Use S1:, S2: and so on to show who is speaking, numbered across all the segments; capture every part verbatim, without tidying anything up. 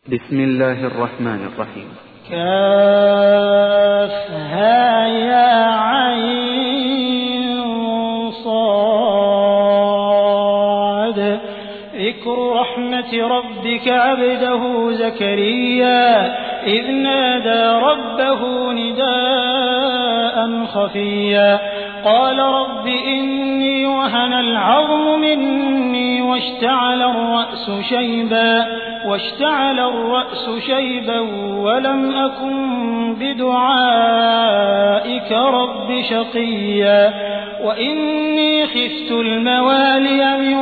S1: بسم الله الرحمن الرحيم.
S2: كافها يا عين صاد. ذكر رحمة ربك عبده زكريا إذ نادى ربه نداء خفيا قال رب إني وهن العظم مني واشتعل الرأس شيبا واشتعل الرأس شيبا ولم أكن بدعائك رب شقيا وإني خفت الموالي من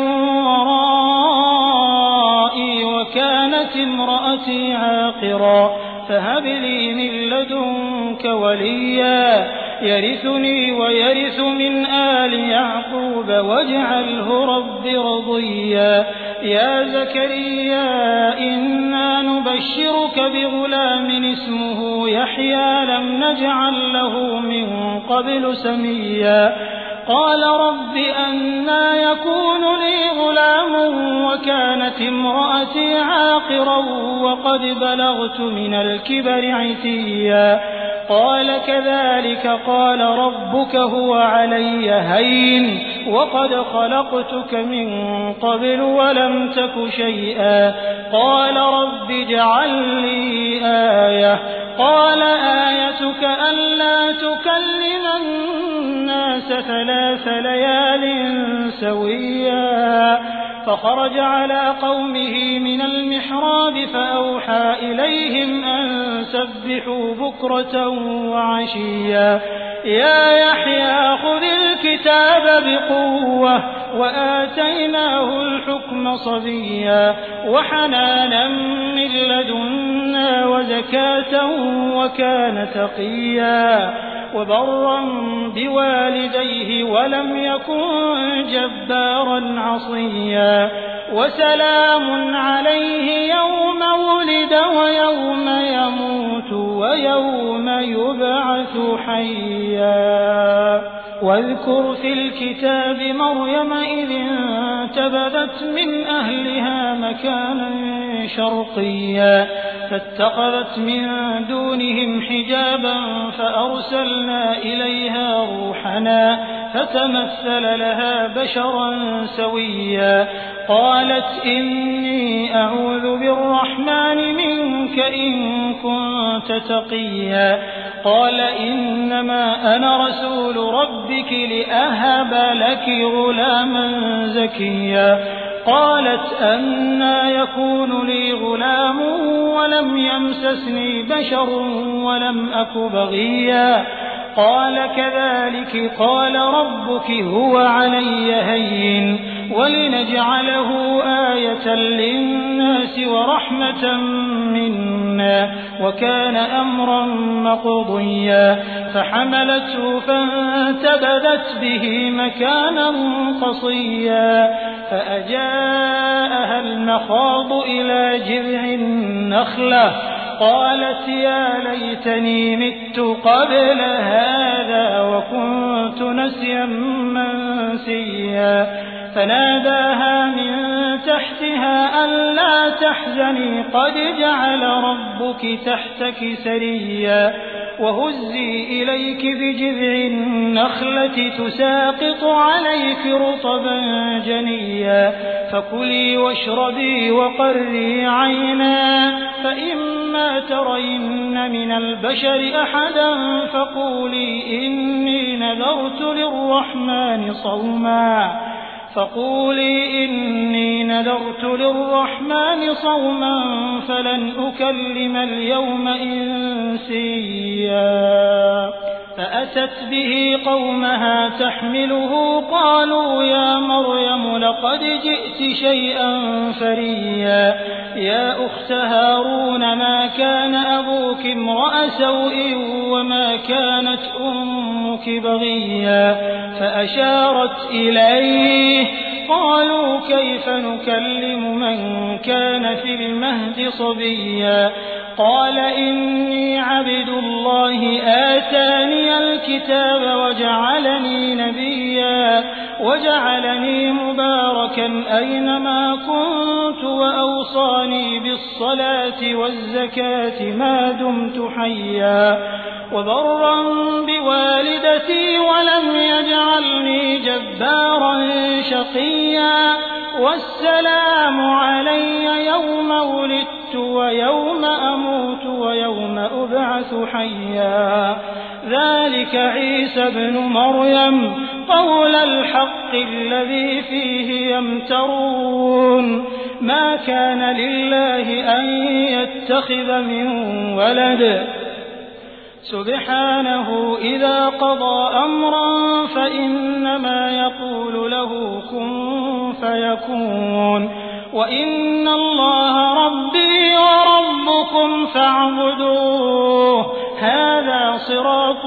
S2: ورائي وكانت امرأتي عاقرا فهب لي من لدنك وليا يرثني ويرث من آل يعقوب واجعله رب رضيا يا زكريا إنا نبشرك بغلام اسمه يحيى لم نجعل له من قبل سميا قال رب أنى يكون لي غلام وكانت امرأتي عاقرا وقد بلغت من الكبر عتيا قال كذلك قال ربك هو علي هين وقد خلقتك من قبل ولم تك شيئا قال رب اجعل لي آية قال آيتك ألا تكلم الناس ثلاث ليال سويا فخرج على قومه من المحراب فأوحى إليهم أن سبحوا بكرة وعشيا يا يحيى خذ الكتاب بقوة وآتيناه الحكم صبيا وحنانا من لدنا وزكاة وكان تقيا وبرا بوالديه ولم يكن جبارا عصيا وسلام عليه يوم ولد ويوم يموت ويوم يبعث حيا واذكر في الكتاب مريم إذ انتبذت من أهلها مكانا شرقيا فاتخذت من دونهم حجابا فأرسلنا إليها روحنا فتمثل لها بشرا سويا قالت إني أعوذ بالرحمن منك إن كنت تقيا قال إنما أنا رسول ربك لأهب لك غلاما زكيا قالت أنى يكون لي غلام ولم يمسسني بشر ولم أك بغيا قال كذلك قال ربك هو علي هين ولنجعله آية للناس ورحمة منا وكان أمرا مقضيا فحملته فانتبذت به مكانا قصيا فأجاءها المخاض إلى جذع النخلة قالت يا ليتني مت قبل هذا وكنت نسيا منسيا فناداها من تحتها ألا تحزني قد جعل ربك تحتك سريا وهزي إليك بجذع النخلة تساقط عليك رطبا جنيا فكلي واشربي وقري عينا فإما ترين من البشر أحدا فقولي إني نذرت للرحمن صوما فقولي إني نذرت للرحمن صوما فلن أكلم اليوم إنسيا فأتت به قومها تحمله قالوا يا مريم لقد جئت شيئا فريا يا أخت هارون ما كان أبوك امرأ سوء وما كانت أمك بغيا فأشارت إليه قالوا كيف نكلم من كان في المهد صبيا قال إني عبد الله آتاني الكتاب وجعلني نبيا وجعلني مباركا أينما كنت وأوصاني بالصلاة والزكاة ما دمت حيا وبرا بوالدتي ولم يجعلني جبارا شقيا والسلام علي يوم ولدت ويوم أموت ويوم أبعث حيا ذلك عيسى ابن مريم قول الحق الذي فيه يمترون ما كان لله أن يتخذ من ولد سبحانه إذا قضى أمرا فإنما يقول له كن فيكون وإن الله ربي وربكم فاعبدوه هذا صراط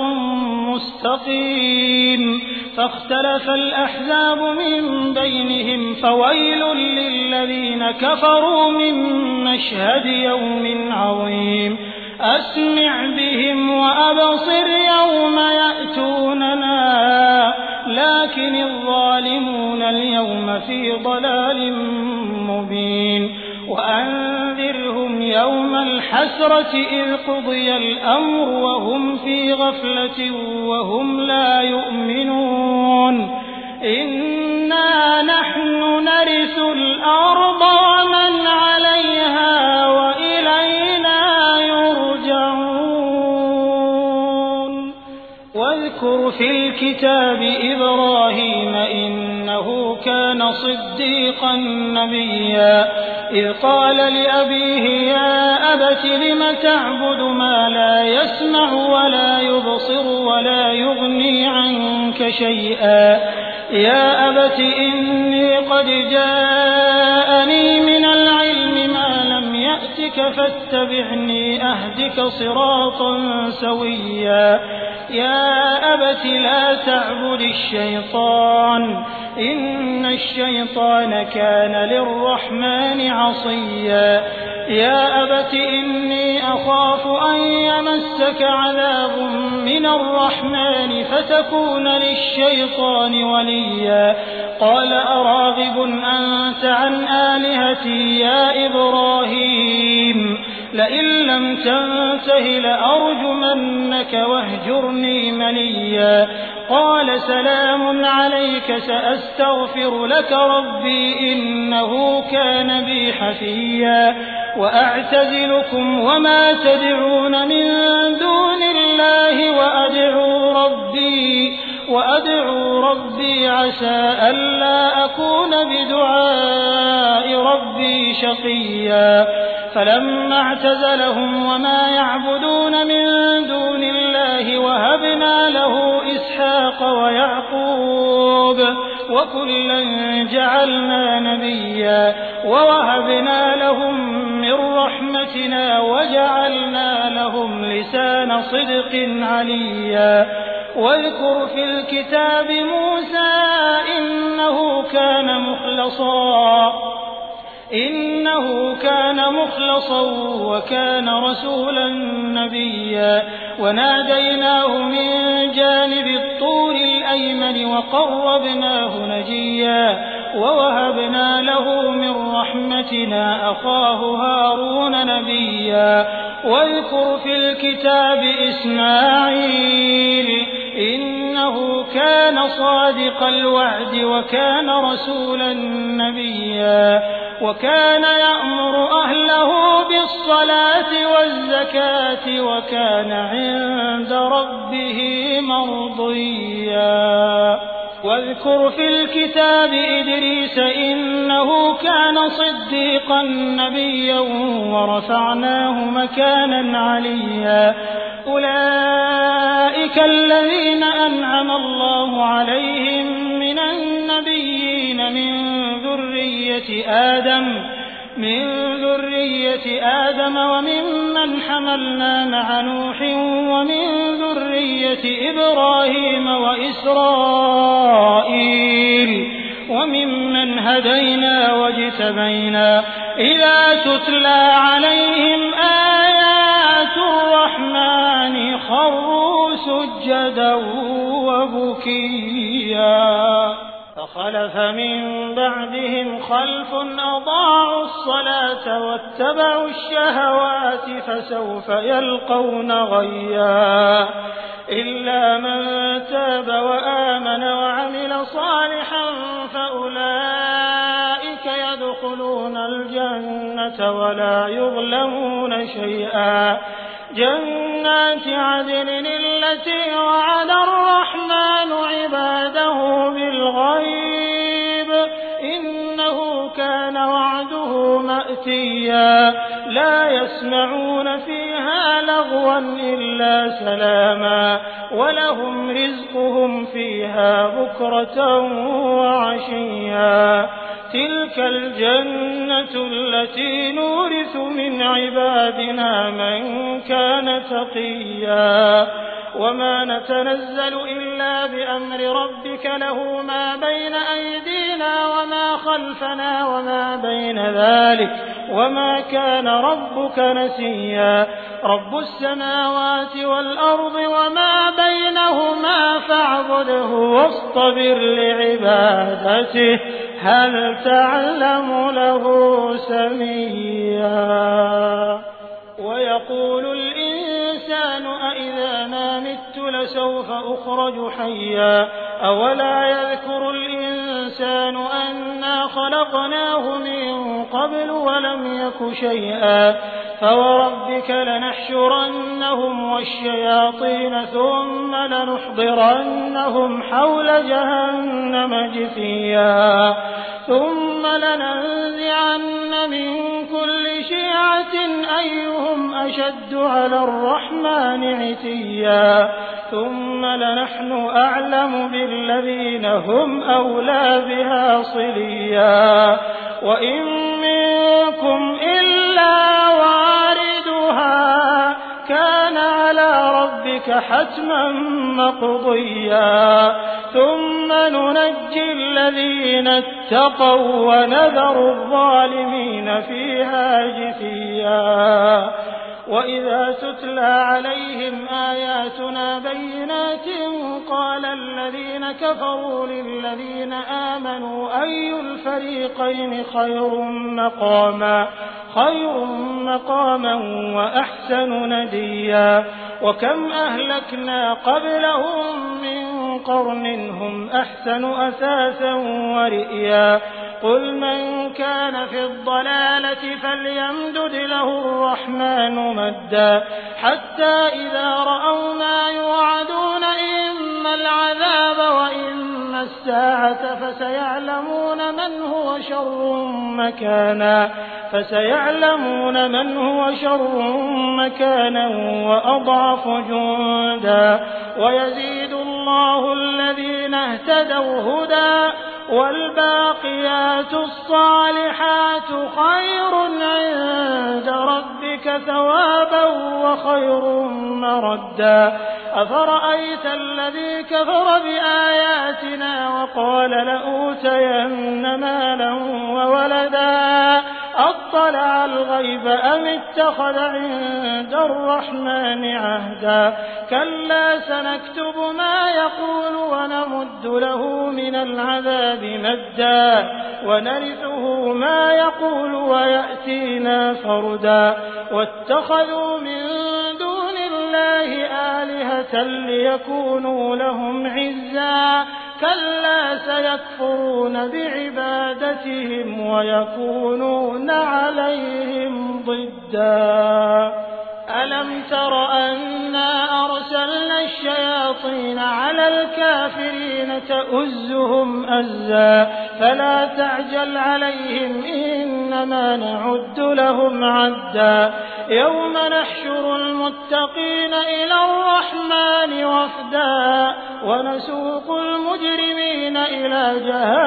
S2: مستقيم فاختلف الأحزاب من بينهم فويل للذين كفروا من مشهد يوم عظيم أسمع بهم وأبصر يوم يأتوننا لكن الظالمون اليوم في ضلال مبين وأنذرهم يوم الحسرة إذ قضي الأمر وهم في غفلة وهم لا يؤمنون إنا نحن نرث الأرض ومن عليها وإلينا يرجعون واذكر في الكتاب إبراهيم إنه كان صديقا نبيا إذ قال لأبيه يا أبت لم تعبد ما لا يسمع ولا يبصر ولا يغني عنك شيئا يا أبت إني قد جاءني من العلم ما لم يأتك فاتبعني أهدك صراطا سويا يا أبت لا تعبد الشيطان إن الشيطان كان للرحمن عصيا يا أبت إني أخاف أن يمسك عذاب من الرحمن فتكون للشيطان وليا قال أراغب أنت عن آلهتي يا إبراهيم لئن لم تنته لأرجمنك واهجرني مليا قال سلام عليك سأستغفر لك ربي إنه كان بي حفيا وأعتزلكم وما تدعون من دون الله وأدعو ربي وأدعو ربي عسى ألا أكون بدعاء ربي شقيا فلما اعتزلهم وما يعبدون من دون الله وهبنا له إسحاق ويعقوب وكلا جعلنا نبيا ووهبنا لهم من رحمتنا وجعلنا لهم لسان صدق عليا واذكر في الكتاب موسى إنه كان مخلصا إنه كان مخلصا وكان رسولا نبيا وناديناه من جانب الطور الأيمن وقربناه نجيا ووهبنا له من رحمتنا أخاه هارون نبيا واذكر في الكتاب إسماعيل إنه كان صادق الوعد وكان رسولا نبيا وكان يأمر أهله بالصلاة والزكاة وكان عند ربه مرضيا واذكر في الكتاب إدريس إنه كان صديقا نبيا ورفعناه مكانا عليا أولئك الذين أنعم الله عليهم من النبيين من ذرية آدم من ذرية آدم وممن حملنا مع نوح ومن ذرية إبراهيم وإسرائيل وممن هدينا واجتبينا إذا تتلى عليهم آيات الرحمن خروا سجدا وبكيا خلف من بعدهم خلف أضاعوا الصلاة واتبعوا الشهوات فسوف يلقون غيا إلا من تاب وآمن وعمل صالحا فأولئك يدخلون الجنة ولا يظلمون شيئا جنات عدن التي وعد الرحمن عباده بالغيب إنه كان وعده مأتيا لا يسمعون فيها لغوا إلا سلاما ولهم رزقهم فيها بكرة وعشيا تلك الجنة التي نورث من عبادنا من كان تقيا وما نتنزل إلا بأمر ربك له ما بين أيدينا وما خلفنا وما بين ذلك وما كان ربك نسيا رب السماوات والأرض وما بينهما فاعبده واصطبر لعبادته هل تعلم له سميا ويقول الإنسان أإذا ما مت لسوف أخرج حيا أولا يذكر الإنسان أنا خلقناه من قبل ولم يك شيئا فوربك لنحشرنهم والشياطين ثم لنحضرنهم حول جهنم جثيا ثم لننزعن من كل شيعة أيهم أشد على الرحمن عتيا ثم لنحن أعلم بالذين هم أولى بها صليا وإن منكم إلا واردها كان على ربك حتما مقضيا ثم ننجي الذين اتقوا ونذر الظالمين فيها جثيا وإذا تتلى عليهم آياتنا بينات قال الذين كفروا للذين آمنوا أي الفريقين خير مقاما خير مقاما وأحسن نديا وكم أهلكنا قبلهم من قرن هم أحسن أثاثا ورئيا قل من كان في الضلالة فليمدد له الرحمن مدا حتى إذا رأوا ما يوعدون إما العذاب وإما الساعة فسيعلمون من هو شر مكانا فسيعلمون من هو شر مكانا وأضعف جندا ويزيد الله الذين اهتدوا هدى والباقيات الصالحات خير عند ربك ثوابا وخير مردا أفرأيت الذي كفر بآياتنا وقال لأوتين مالا وولدا أطلع الغيب أم اتخذ عند الرحمن عهدا كلا سنكتب ما يقول ونمد له من العذاب مدا ونرثه ما يقول ويأتينا فردا واتخذوا من دون الله آلهة ليكونوا لهم عزا كلا سيكفرون بعبادتهم ويكونون عليهم ضدا ألم تر أنا أرسلنا الشياطين على الكافرين تؤزهم أزا فلا تعجل عليهم إنما نعد لهم عدا يوم نحشر المتقين إلى الرحمن وفدا ونسوق المجرمين إلى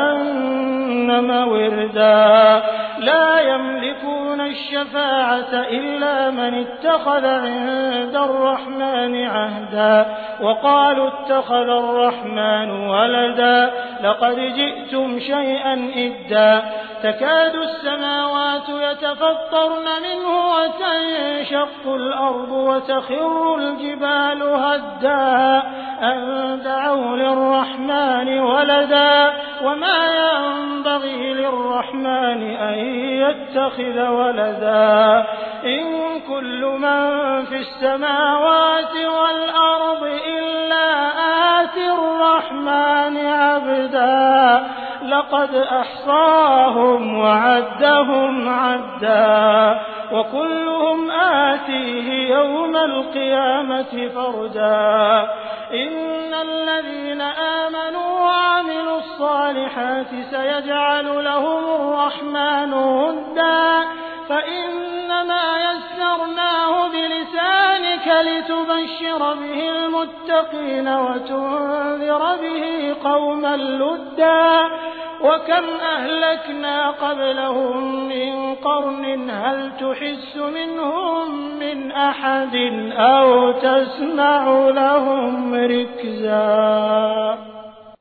S2: جهنم وردا لا يملكون الشفاعة إلا من اتخذ عند الرحمن عهدا وقالوا اتخذ الرحمن ولدا لقد جئتم شيئا إدا تكاد السماوات يتفطرن منه وتنشق الأرض وتخر الجبال هدا أن دعوا للرحمن ولدا وما ينبغي للرحمن أن يتخذ ولدا إن كل من في السماوات والأرض إلا آتي الرحمن عبدا لقد أحصاهم وعدهم عدا وكلهم آتيه يوم القيامة فردا إن الذين آمنوا وعملوا الصالحات سيجعل لهم الرحمن ودا فإنما يسرناه بلسانك لتبشر به المتقين وتنذر به قوما لدا وكم أهلكنا قبلهم من قرن هل تحس منهم من أحد أو تسمع لهم ركزا.